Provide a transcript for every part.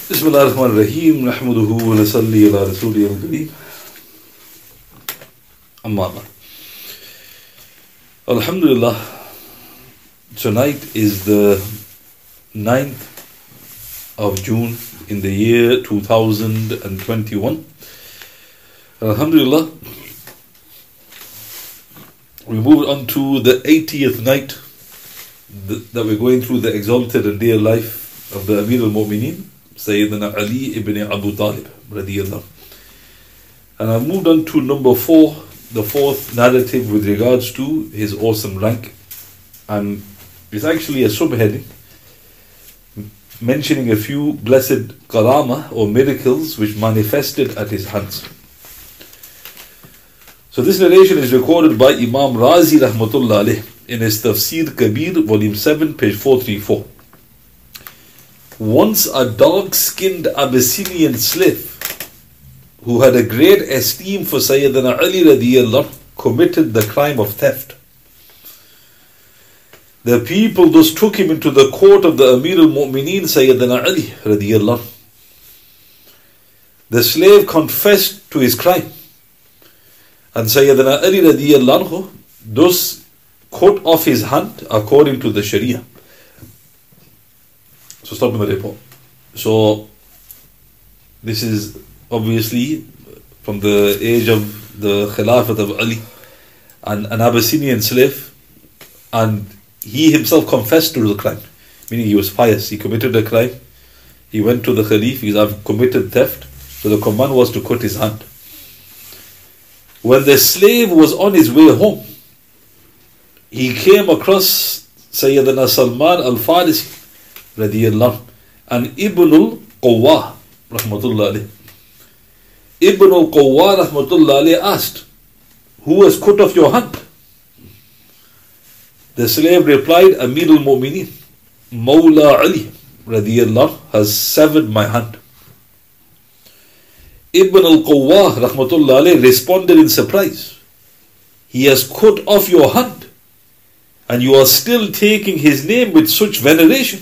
بسم الله الرحمن الرحيم نحمده ونصلي على رسوله الكريم أما بعد. Alhamdulillah, tonight is the 9th of June in the year 2021. Alhamdulillah, we moved on to the 80th night that we're going through the exalted and dear life of the Amir al-Mu'mineen, Sayyidina Ali ibn Abu Talib radiyallahu. And I moved on to number 4, the fourth narrative with regards to his awesome rank, and it's actually a subheading mentioning a few blessed karama or miracles which manifested at his hands. So this narration is recorded by Imam Razi rahmatullah alayh in his Tafsir Kabir, volume 7, page 434. Once a dark-skinned Abyssinian slave who had a great esteem for Sayyidina Ali radiyallahu committed the crime of theft. The people thus took him into the court of the Amir al-Mu'mineen Sayyidina Ali radiyallahu. The slave confessed to his crime, and Sayyidina Ali radiyallahu thus cut off his hand according to the Sharia. So stop in the report. So this is obviously from the age of the Khilafat of Ali, and an Abyssinian slave, and he himself confessed to the crime, meaning he was pious, he committed a crime, he went to the Khalif, he said, I've committed theft, so the command was to cut his hand. When the slave was on his way home, he came across Sayyidina Salman al-Farisi radiyallahu and Ibn al-Qawwa rahmatullah alayh. Ibn al-Qawwa rahmatullah alayh asked, who has cut off your hand? The slave replied, Amir al-Mu'mineen, Mawla Ali radiyallahu has severed my hand. Ibn al-Qawwa rahmatullah alayh responded in surprise, he has cut off your hand and you are still taking his name with such veneration.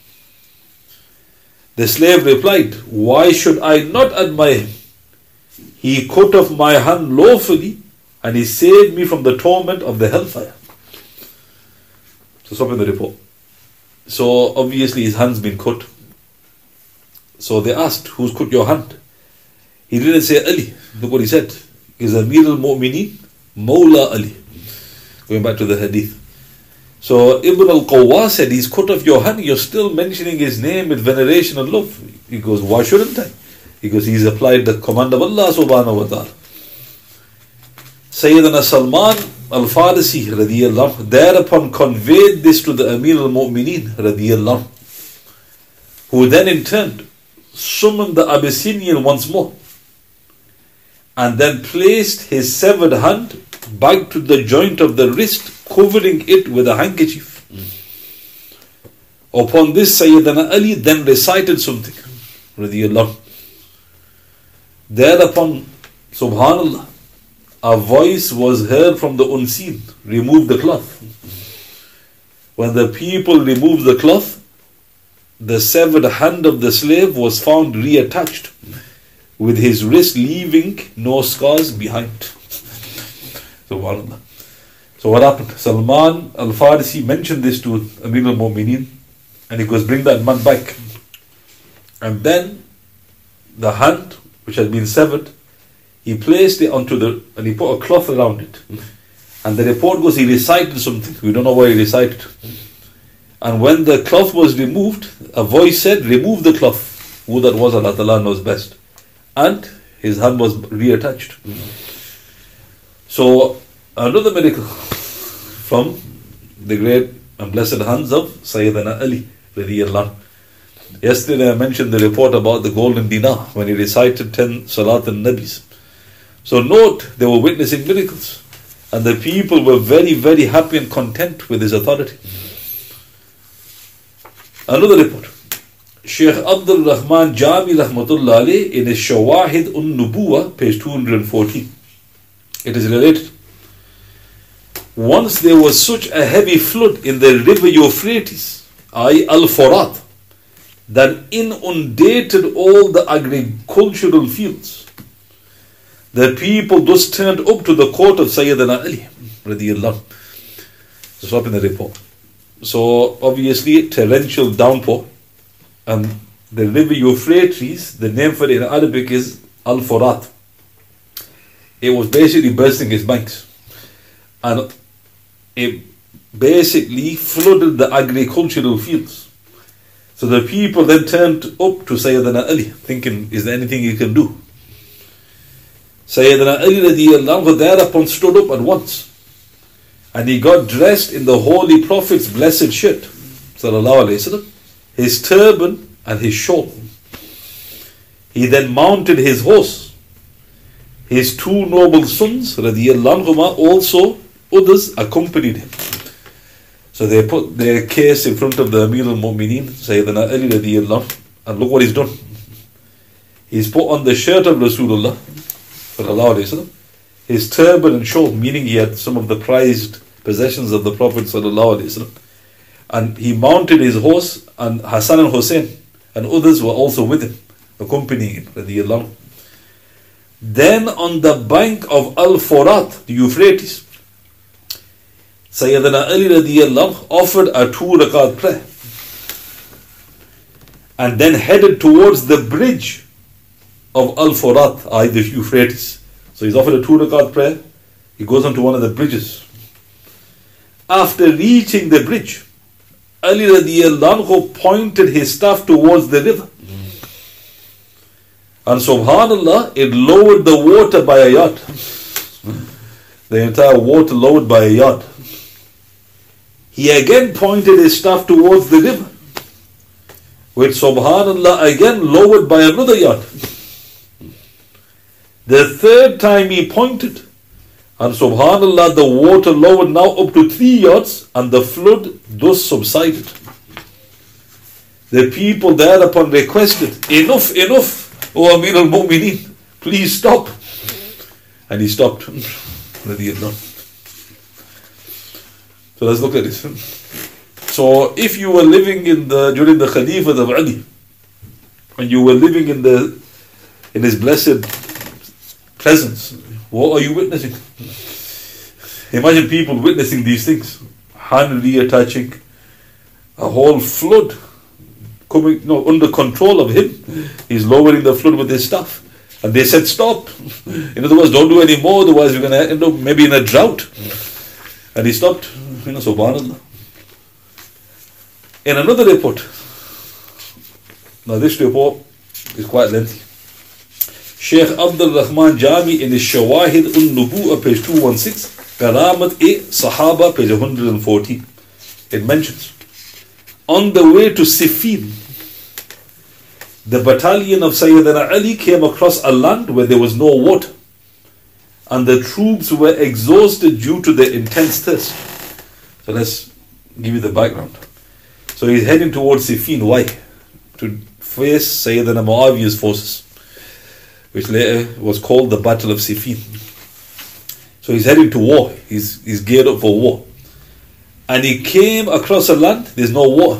The slave replied, why should I not admire him? He cut off my hand lawfully and he saved me from the torment of the hellfire. So stop in the report. So obviously his hand's been cut. So they asked, who's cut your hand? He didn't say Ali. Look what he said. He's Amir al-Mu'mineen, Mawla Ali. Going back to the hadith. So Ibn al-Qawwa said, he's cut off your hand, you're still mentioning his name with veneration and love. He goes, why shouldn't I? He goes, he's applied the command of Allah subhanahu wa ta'ala. Sayyidina Salman al-Farisi radiyallahu thereupon conveyed this to the Amir al-Mu'mineen radiyallahu, who then in turn summoned the Abyssinian once more and then placed his severed hand back to the joint of the wrist, covering it with a handkerchief. Upon this, Sayyidina Ali then recited something radiyallahu. Thereupon, subhanallah, a voice was heard from the unseen, remove the cloth. When the people removed the cloth, the severed hand of the slave was found reattached, with his wrist leaving no scars behind. Subhanallah. So what happened? Salman al-Farisi mentioned this to Amir al-Mu'mineen, and he goes, bring that man back. And then the hand which had been severed, he placed it and he put a cloth around it. And the report goes, he recited something. We don't know what he recited. And when the cloth was removed, a voice said, remove the cloth. Who that was, Allah Ta'ala knows best. And his hand was reattached. So another miracle from the great and blessed hands of Sayyidina Ali radiyallahu. Yesterday I mentioned the report about the golden dinar when he recited 10 Salat al-Nabis. So note, they were witnessing miracles and the people were very, very happy and content with his authority. Another report. Shaykh Abdul Rahman Jami rahmatullah alayh in his Shawahid un-Nubuwa, page 214. It is related. Once there was such a heavy flood in the river Euphrates, i.e. Al-Furat, that inundated all the agricultural fields. The people thus turned up to the court of Sayyidina Ali radiyallahu. So stop in the report. So obviously torrential downpour, and the river Euphrates, the name for it in Arabic is Al-Furat. It was basically bursting its banks, and it basically flooded the agricultural fields. So the people then turned up to Sayyidina Ali, thinking, is there anything you can do? Sayyidina Ali radiyallahu anhu thereupon stood up at once, and he got dressed in the Holy Prophet's blessed shirt, sallallahu alayhi wasallam, his turban and his shawl. He then mounted his horse. His two noble sons, radiyallahu anhuma, also others accompanied him. So they put their case in front of the Amir al-Mu'mineen, Sayyidina Ali radiyallahu anhu, and look what he's done. He's put on the shirt of Rasulullah, sallallahu alayhi wasallam, his turban and shawl, meaning he had some of the prized possessions of the Prophet sallallahu alayhi wasallam, and he mounted his horse, and Hassan and Hussein and others were also with him, accompanying him, radiyallahu anhu. Then on the bank of Al-Furat, the Euphrates, Sayyidina Ali radiyallahu anhu offered a 2 rakat prayer, and then headed towards the bridge of Al-Furat, the Euphrates. So he's offered a 2 rakat prayer, he goes onto one of the bridges. After reaching the bridge, Ali radiyallahu anhu pointed his staff towards the river. And subhanallah, it lowered the water by a yard. The entire water lowered by a yard. He again pointed his staff towards the river, which subhanallah again lowered by another yard. The third time he pointed, and subhanallah, the water lowered now up to 3 yards, and the flood thus subsided. The people thereupon requested, enough, O Amir al-Mu'mineen, please stop. And he stopped. So let's look at this. So if you were living during the Khalifah of Ali, and you were living in his blessed presence, what are you witnessing? Imagine people witnessing these things. Hand reattaching, a whole flood coming under control of him. He's lowering the flood with his staff. And they said stop. In other words, don't do any more, otherwise we're going to end up maybe in a drought. And he stopped. Subhanallah. In another report, now this report is quite lengthy. Sheikh Abdul Rahman Jami in his Shawahid al-Nubu'ah, page 216, Karamat-e-Sahaba, page 114, it mentions, on the way to Siffin, the battalion of Sayyidina Ali came across a land where there was no water, and the troops were exhausted due to their intense thirst. So let's give you the background. So he's heading towards Siffin. Why? To face Sayyidina Muawiyah's forces, which later was called the Battle of Siffin. So he's heading to war. He's geared up for war. And he came across a land, there's no water.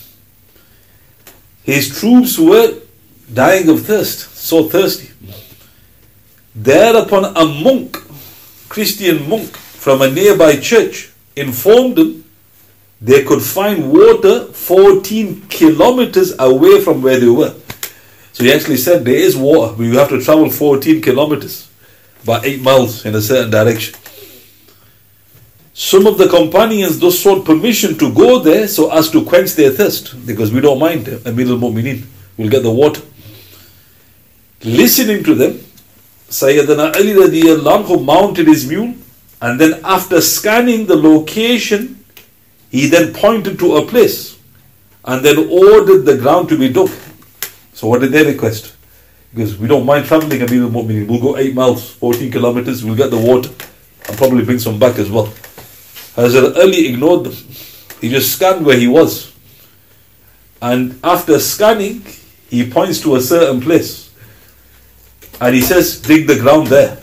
His troops were dying of thirst, so thirsty. Thereupon a monk, Christian monk from a nearby church, informed them they could find water 14 kilometers away from where they were. So he actually said there is water, but you have to travel 14 kilometers, about 8 miles in a certain direction. Some of the companions thus sought permission to go there so as to quench their thirst, because we don't mind, Amir al-Mu'mineen, we'll get the water. Listening to them, Sayyidina Ali radiyallahu anhu mounted his mule, and then after scanning the location, he then pointed to a place and then ordered the ground to be dug. So what did they request? Because we don't mind traveling, Amir al-Mu'mineen, we'll go 8 miles, 14 kilometers, we'll get the water and probably bring some back as well. Hazrat Ali ignored them. He just scanned where he was. And after scanning, he points to a certain place. And he says, dig the ground there.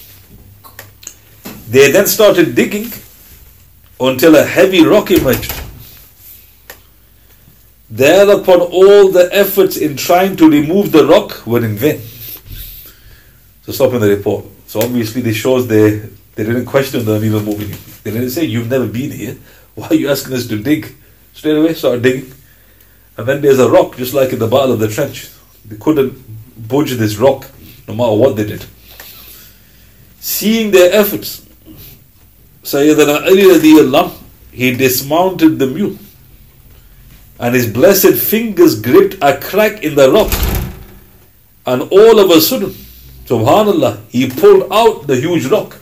They then started digging until a heavy rock emerged. Thereupon all the efforts in trying to remove the rock were in vain. So stop in the report. So obviously this shows they didn't question the Amir al-Mu'mineen. They didn't say, you've never been here. Why are you asking us to dig? Straight away start digging. And then there's a rock, just like in the Battle of the Trench. They couldn't budge this rock, no matter what they did. Seeing their efforts, Sayyidina Ali radiallahu, he dismounted the mule, and his blessed fingers gripped a crack in the rock, and all of a sudden, subhanallah, he pulled out the huge rock.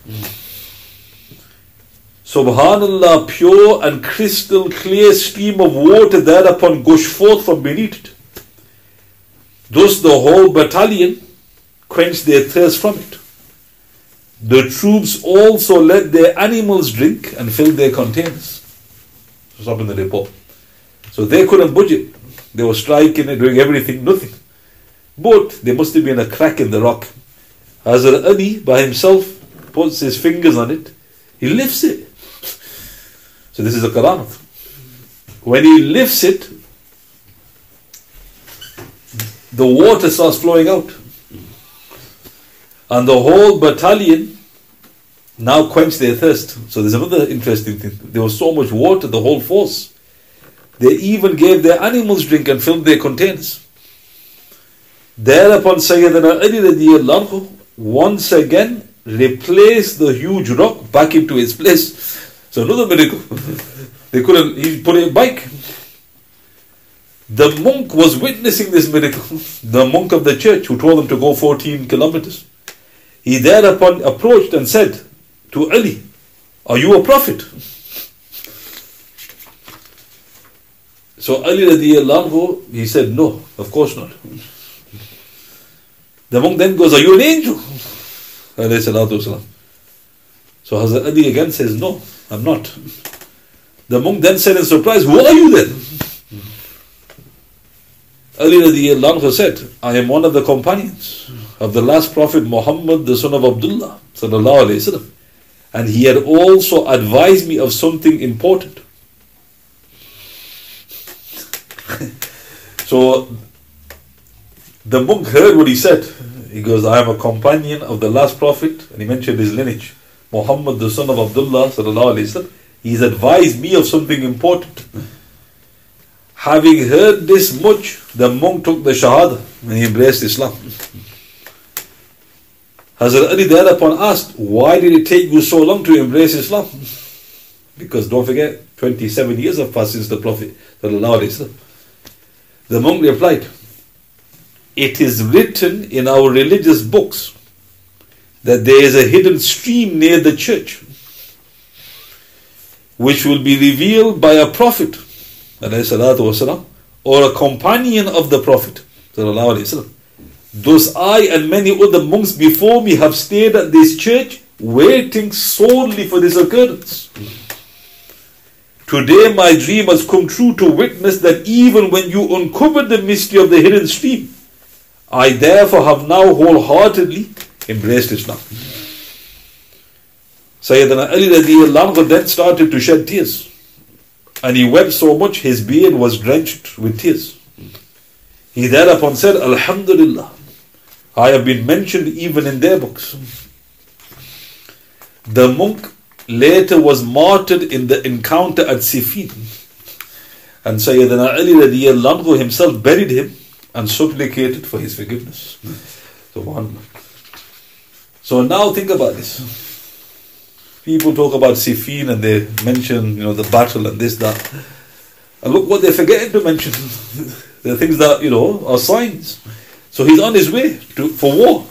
Subhanallah, pure and crystal clear stream of water thereupon gushed forth from beneath it. Thus the whole battalion quenched their thirst from it. The troops also let their animals drink and filled their containers. Stop in the report. So they couldn't budge it. They were striking it, doing everything, nothing. But there must have been a crack in the rock. Hazrat Ali by himself puts his fingers on it. He lifts it. So this is a karamat. When he lifts it, the water starts flowing out. And the whole battalion now quenched their thirst. So there's another interesting thing. There was so much water, the whole force. They even gave their animals drink and filled their containers. Thereupon Sayyidina Ali radiallahu anhu once again replaced the huge rock back into its place. So another miracle. He put it back. The monk was witnessing this miracle. The monk of the church who told him to go 14 kilometers. He thereupon approached and said to Ali, are you a prophet? So Ali radiallahu anhu, he said, no, of course not. The monk then goes, are you an angel? So Hazrat Ali again says, no, I'm not. The monk then said in surprise, who are you then? Ali radiallahu anhu said, I am one of the companions of the last prophet Muhammad, the son of Abdullah sallallahu alayhi wasallam, and he had also advised me of something important. So the monk heard what he said. He goes, I am a companion of the last prophet, and he mentioned his lineage, Muhammad, the son of Abdullah sallallahu alayhi wasallam. He's advised me of something important. Having heard this much, the monk took the Shahada and he embraced Islam. Hazrat Ali thereupon asked, why did it take you so long to embrace Islam? Because don't forget, 27 years have passed since the Prophet sallallahu alayhi wasallam. The monk replied, it is written in our religious books that there is a hidden stream near the church which will be revealed by a prophet والسلام, or a companion of the Prophet. Thus I and many other monks before me have stayed at this church waiting solely for this occurrence. Today my dream has come true to witness that even when you uncovered the mystery of the hidden stream, I therefore have now wholeheartedly embraced Islam. Sayyidina Ali radiallahu anhu then started to shed tears. And he wept so much, his beard was drenched with tears. He thereupon said, Alhamdulillah, I have been mentioned even in their books. The monk later was martyred in the encounter at Siffin. And Sayyidina Ali radiallahu anhu himself buried him and supplicated for his forgiveness. Subhanallah. So now think about this. People talk about Siffin and they mention, the battle and this, that. And look what they're forgetting to mention. The things that, are signs. So he's on his way for war.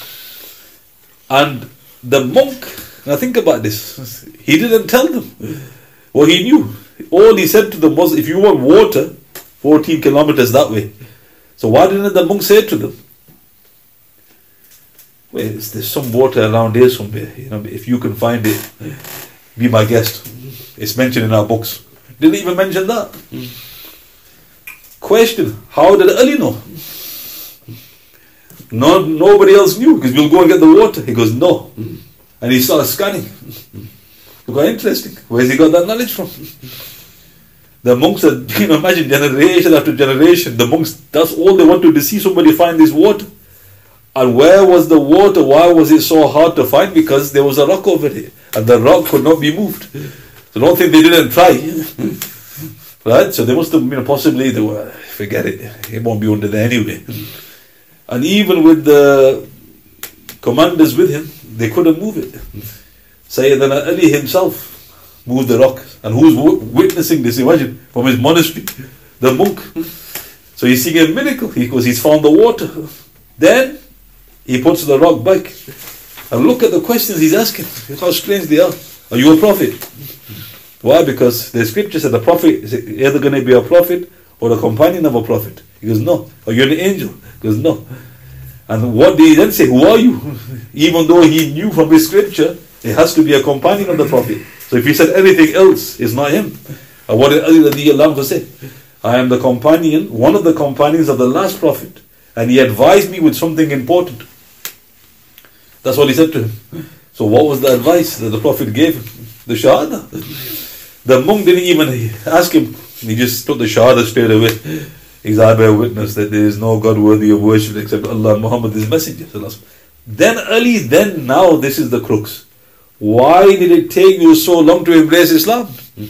And the monk, now think about this. He didn't tell them what he knew. All he said to them was, if you want water, 14 kilometers that way. So why didn't the monk say to them, well, there's some water around here somewhere. If you can find it, be my guest. It's mentioned in our books. Didn't even mention that. Question, how did Ali know? Nobody else knew, because we'll go and get the water. He goes, no. And he started scanning. Look how interesting. Where's he got that knowledge from? The monks had, imagine generation after generation, the monks, that's all they wanted to see, somebody find this water. And where was the water? Why was it so hard to find? Because there was a rock over there, and the rock could not be moved. So don't think they didn't try. Right? So they must have, possibly, they were, forget it won't be under there anyway. And even with the commanders with him, they couldn't move it. Sayyidina Ali himself moved the rock. And who's witnessing this? Imagine, from his monastery, the monk. So he's seeing a miracle because he's found the water. Then he puts the rock back. And look at the questions he's asking. Look how strange they are. Are you a prophet? Why? Because the scripture said the prophet is either going to be a prophet or a companion of a prophet. He goes, no. Are you an angel? He goes, no. And what did he then say? Who are you? Even though he knew from his scripture, it has to be a companion of the prophet. So if he said anything else, it's not him. And what did Ali radiallahu anhu say? I am the companion, one of the companions of the last prophet. And he advised me with something important. That's what he said to him. So what was the advice that the prophet gave him? The shahada. The monk didn't even ask him. He just took the shahada straight away. He said, I bear witness that there is no God worthy of worship except Allah and Muhammad, his messenger. Then Ali, now this is the crux. Why did it take you so long to embrace Islam?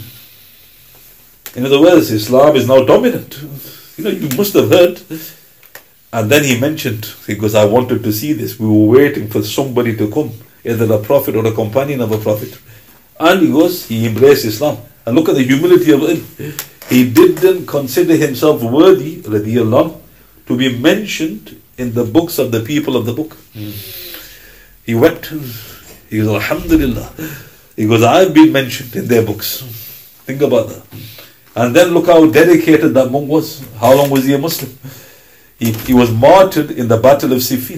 In other words, Islam is now dominant. You must have heard. And then he mentioned, because I wanted to see this. We were waiting for somebody to come, either a prophet or a companion of a prophet. And he embraced Islam. And look at the humility of him. He didn't consider himself worthy, radiallahu, to be mentioned in the books of the people of the book. He wept. He goes, Alhamdulillah. He goes, I've been mentioned in their books. Think about that. And then look how dedicated that monk was. How long was he a Muslim? He was martyred in the Battle of Siffin.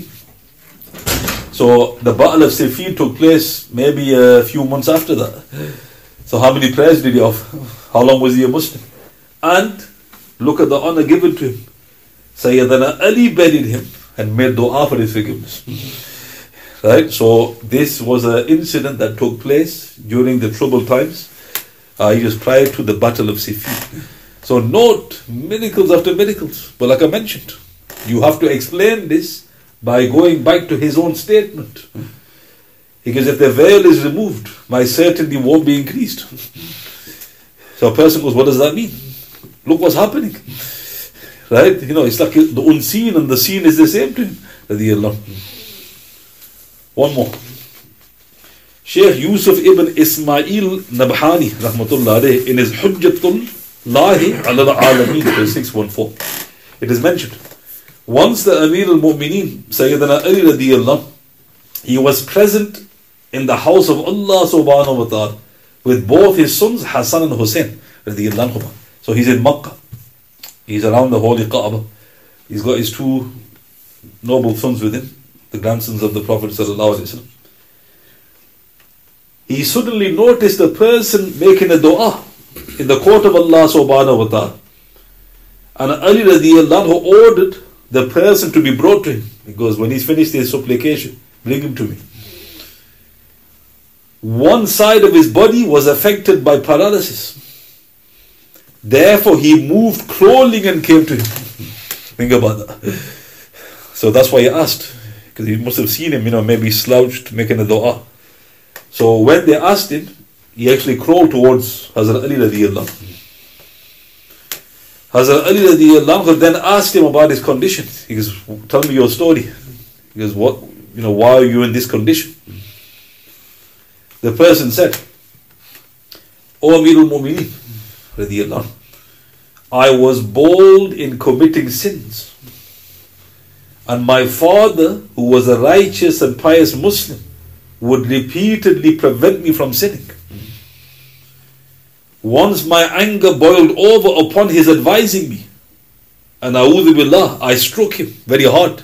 So the Battle of Siffin took place maybe a few months after that. So how many prayers did he offer? How long was he a Muslim? And look at the honor given to him. Sayyidina Ali buried him and made dua for his forgiveness. Right? So this was an incident that took place during the troubled times. It was prior to the Battle of Siffin. So note miracles after miracles. But like I mentioned, you have to explain this by going back to his own statement. Because if the veil is removed, my certainty won't be increased. So a person goes, what does that mean? Look what's happening. Right? It's like the unseen and the seen is the same to him. One more. Sheikh Yusuf ibn Ismail Nabhani, rahmatullah alayhi, in his Hujjatullahi ala al-Alameen, page 614, it is mentioned, once the Amir al-Mu'mineen, Sayyidina Ali radiallahu, he was present in the house of Allah subhanahu wa ta'ala with both his sons Hassan and Hussein radiallahu anhu. So he's in Makkah. He's around the holy Kaaba. He's got his two noble sons with him, the grandsons of the Prophet sallallahu alaihi wasallam. He suddenly noticed a person making a dua in the court of Allah subhanahu wa ta'ala. And Ali radiallahu anhu ordered the person to be brought to him. He goes, when he's finished his supplication, bring him to me. One side of his body was affected by paralysis. Therefore he moved crawling and came to him. Think about that. So that's why he asked. Because he must have seen him, maybe slouched, making a dua. So when they asked him, he actually crawled towards Hazrat Ali radiallahu anhu. Hazrat Ali radiallahu anhu then asked him about his condition. He goes, tell me your story. He goes, why are you in this condition? The person said, O Amir al-Mu'mineen radiallahu anhu, I was bold in committing sins. And my father, who was a righteous and pious Muslim, would repeatedly prevent me from sinning. Once my anger boiled over upon his advising me, and a'udhu billah, I struck him very hard.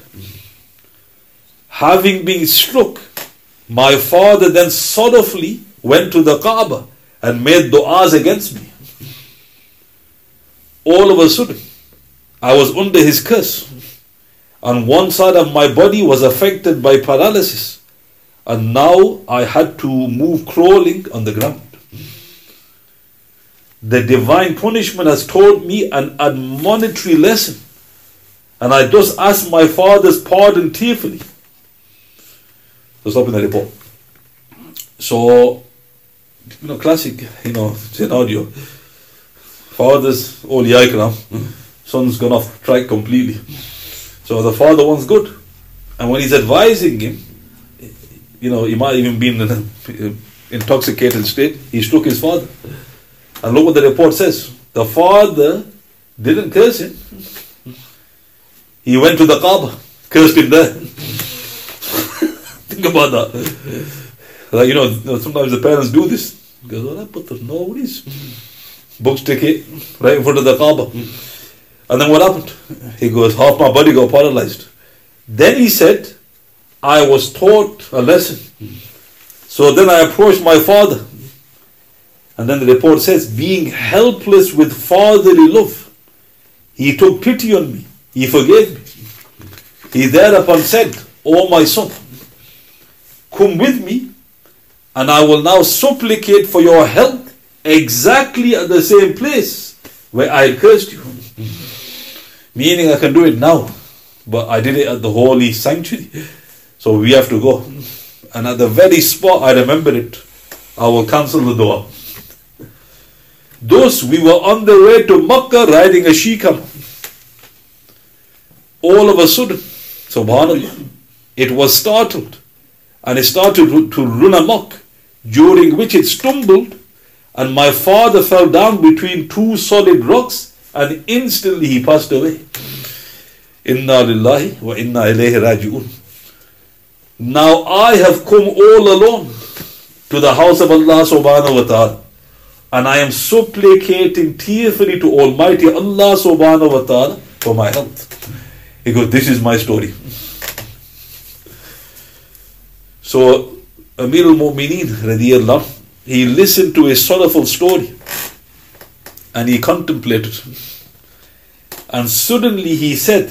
Having been struck, my father then sorrowfully went to the Kaaba and made du'as against me. All of a sudden, I was under his curse, and one side of my body was affected by paralysis. And now I had to move crawling on the ground. the divine punishment has taught me an admonitory lesson, and I thus ask my father's pardon tearfully. So stop in the report. So, classic, scenario. Father's awliya ikram, son's gone off track completely. So the father wants good. And when he's advising him, he might even be in an intoxicated state, he struck his father. And look what the report says. The father didn't curse him. He went to the Kaaba, cursed him there. Think about that. Like, sometimes the parents do this. He goes, oh, but there's no worries. Books ticket right in front of the Kaaba. And then what happened? He goes, half my body got paralyzed. Then he said, I was taught a lesson. So then I approached my father. And then the report says, being helpless with fatherly love, he took pity on me. He forgave me. He thereupon said, O my son, come with me, and I will now supplicate for your health exactly at the same place where I cursed you. Meaning I can do it now, but I did it at the holy sanctuary. So we have to go. And at the very spot I remember it, I will cancel the dua. Thus we were on the way to Makkah riding a she-camel. All of a sudden, subhanAllah, it was startled, and it started to run amok, during which it stumbled, and my father fell down between two solid rocks, and instantly he passed away. Inna lillahi wa inna ilayhi raji'un. Now I have come all alone to the house of Allah subhanahu wa ta'ala, and I am supplicating tearfully to Almighty Allah subhanahu wa ta'ala for my health. He goes, this is my story. So Amir al-Mu'mineen radiyallahu, he listened to a sorrowful story and he contemplated. And suddenly he said,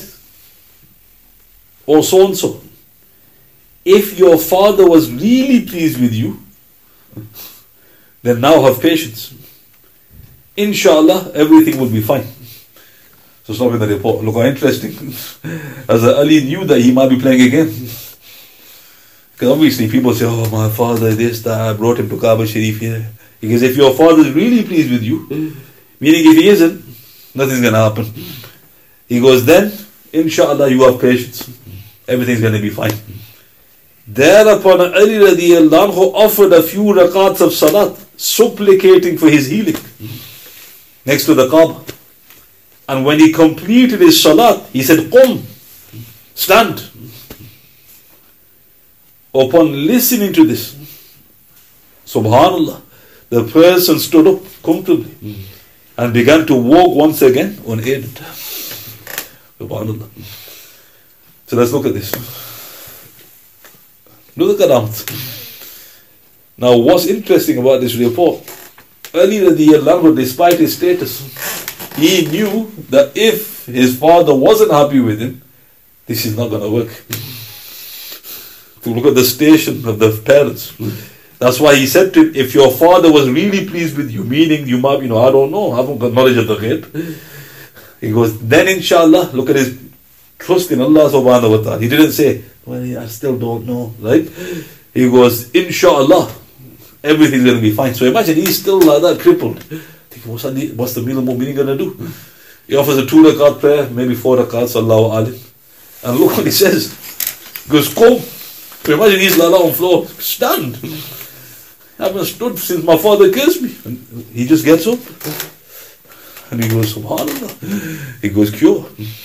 oh so and so, if your father was really pleased with you, then now have patience. Inshallah, everything will be fine. So stop in the report. Look how interesting. As Ali knew that he might be playing again. Because obviously people say, oh my father, this, that, I brought him to Kaaba Sharif here. Because if your father is really pleased with you, meaning if he isn't, nothing's going to happen. He goes, then, inshallah, you have patience. Everything's going to be fine. Thereupon Ali radiallahu anhu offered a few rakats of salat, supplicating for his healing, next to the Kaaba. And when he completed his salat, he said, Qum, stand. Upon listening to this, subhanallah, the person stood up comfortably and began to walk once again unaided. Subhanallah. So let's look at this. Look at that. Now what's interesting about this report, Ali radiallahu anhu, despite his status, he knew that if his father wasn't happy with him, this is not going to work. To look at the station of the parents. That's why he said to him, if your father was really pleased with you, meaning you might, I don't know, I haven't got knowledge of the ghaib. He goes, then inshallah, look at his trust in Allah subhanahu wa ta'ala. He didn't say, well, I still don't know, right? He goes, inshallah, everything's going to be fine. So imagine he's still like that, crippled. Think, what's the Amir al-Mu'mineen going to do? He offers a 2 rakat prayer, maybe 4 rakats, Allahu alim. And look what he says. He goes, come. So imagine he's like that on the floor. Stand. I haven't stood since my father cursed me. And he just gets up. And he goes, subhanallah. He goes, cure.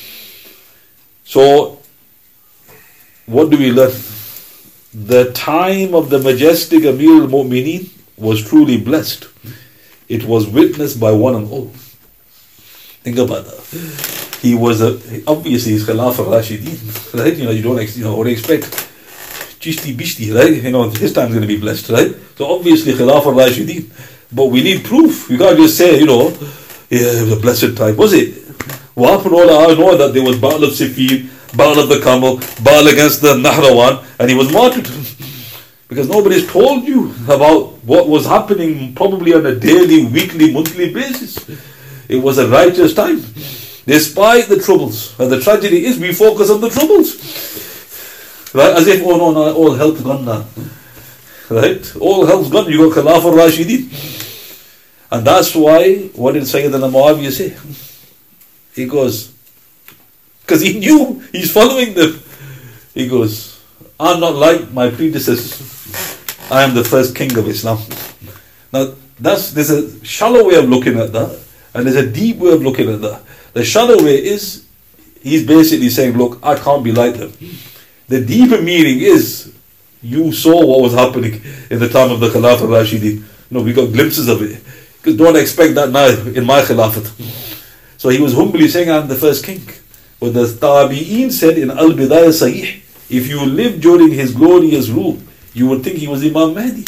So, what do we learn? The time of the majestic Amir al-Mu'mineen was truly blessed. It was witnessed by one and all. Think about that. He was obviously he's Khilaf al-Rashideen, right? You don't what do you expect? Chishti Bishti, right? His time's going to be blessed, right? So obviously Khilaf al-Rashideen. But we need proof. You can't just say, yeah, it was a blessed time. Was it? What happened? All I know that there was Battle of Siffin, Battle of the Camel, Battle against the Nahrawan, and he was martyred. Because nobody's told you about what was happening probably on a daily, weekly, monthly basis. It was a righteous time. Despite the troubles. And the tragedy is we focus on the troubles. Right? As if, oh no, all health's gone now. Right? All health's gone. You got Khilafah Rashidin. And that's why, what did Sayyidina Muawiyah say? He goes, because he knew he's following them. He goes, I'm not like my predecessors. I am the first king of Islam. Now, there's a shallow way of looking at that, and there's a deep way of looking at that. The shallow way is, he's basically saying, look, I can't be like them. The deeper meaning is, you saw what was happening in the time of the Khilafah Rashidin. We got glimpses of it. Because don't expect that now in my Khilafat. So he was humbly saying, I'm the first king. But the Tabi'een said in Al-Bidayah Sahih, if you lived during his glorious rule, you would think he was Imam Mahdi.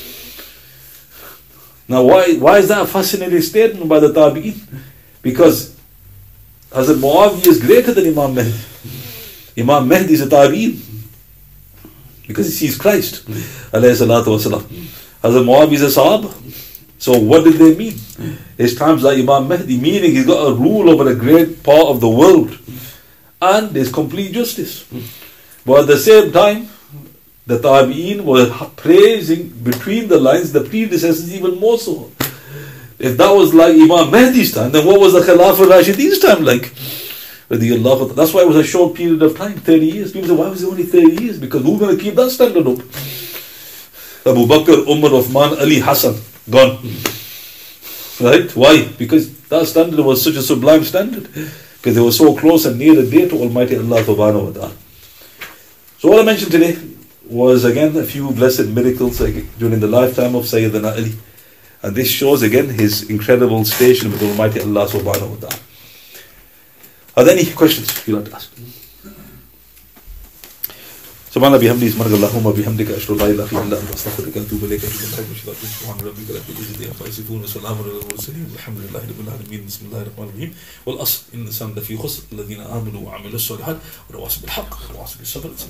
Now why is that a fascinating statement by the Tabi'een? Because Hazrat Muawiyah is greater than Imam Mahdi. Imam Mahdi is a Tabi'een. Because he sees Christ. Alayhi salatu wasalam. Hazrat Muawiyah is a Sahaba. So what did they mean? His times like Imam Mahdi, meaning he's got a rule over a great part of the world. And there's complete justice. But at the same time, the Tabi'een were praising between the lines the predecessors even more so. If that was like Imam Mahdi's time, then what was the Khilafah Rashidin's time like? That's why it was a short period of time, 30 years. People say, why was it only 30 years? Because who's going to keep that standard up? Abu Bakr, Umar, Uthman, Ali, Hassan, gone. Right? Why? Because that standard was such a sublime standard. Because they were so close and near and dear to Almighty Allah subhanahu wa ta'ala. So what I mentioned today was again a few blessed miracles during the lifetime of Sayyidina Ali. And this shows again his incredible station with Almighty Allah subhanahu wa ta'ala. Are there any questions you'd like to ask? سبحان بحمده سبحانك اللهم وبحمدك أشهد أن لا إله إلا أنت أستغفرك وأتوب إليك سبحان ربك رب العزة عما يصفون وسلام على المرسلين والحمد لله رب العالمين بسم الله الرحمن الرحيم والأصل إن الإنسان لفي خسر الذين آمنوا وعملوا الصالحات وتواصوا بالحق وتواصوا بالصبر